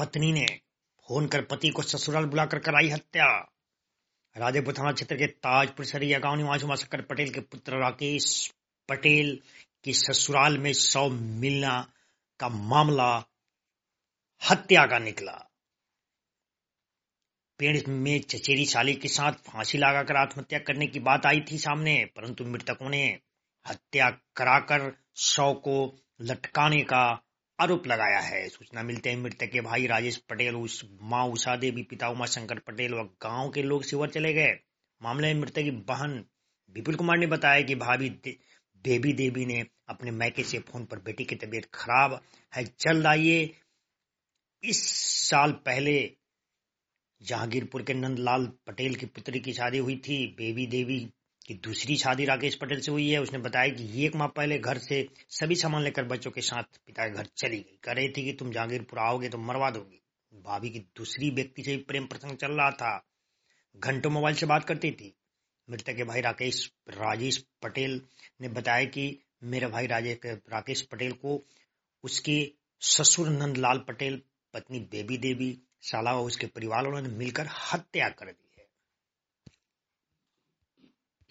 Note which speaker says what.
Speaker 1: पत्नी ने फोन कर पति को ससुराल बुलाकर कराई हत्या। राजेपुर थाना क्षेत्र के ताजपुर सरिया गांव निवासी उमाशंकर पटेल के पुत्र राकेश पटेल की ससुराल में शव मिलना का मामला हत्या का निकला। पेड़ में चचेरी साली के साथ फांसी लगाकर आत्महत्या करने की बात आई थी सामने, परंतु मृतकों ने हत्या कराकर शव को लटकाने का आरोप लगाया है। सूचना मिलते ही मृतक के भाई राजेश पटेल, मां उषा देवी, पिता उमाशंकर पटेल व गांव के लोग शिवर चले गए। मामले में मृतक की बहन विपुल कुमार ने बताया कि भाभी बेबी देवी ने अपने मैके से फोन पर बेटी की तबीयत खराब है, जल्द आइए। इस साल पहले जहांगीरपुर के नंदलाल पटेल की पुत्री की शादी हुई थी। बेबी देवी की दूसरी शादी राकेश पटेल से हुई है। उसने बताया कि 1 माह पहले घर से सभी सामान लेकर बच्चों के साथ पिता के घर चली गई। कह रही थी कि तुम जहांगीरपुर आओगे तो मरवा दोगी। भाभी की दूसरी व्यक्ति से प्रेम प्रसंग चल रहा था, घंटों मोबाइल से बात करती थी। मृतक के भाई राजेश पटेल ने बताया कि मेरे भाई राकेश पटेल को उसके ससुर नंदलाल पटेल, पत्नी बेबी देवी, साला व उसके परिवार वालों ने मिलकर हत्या कर दी।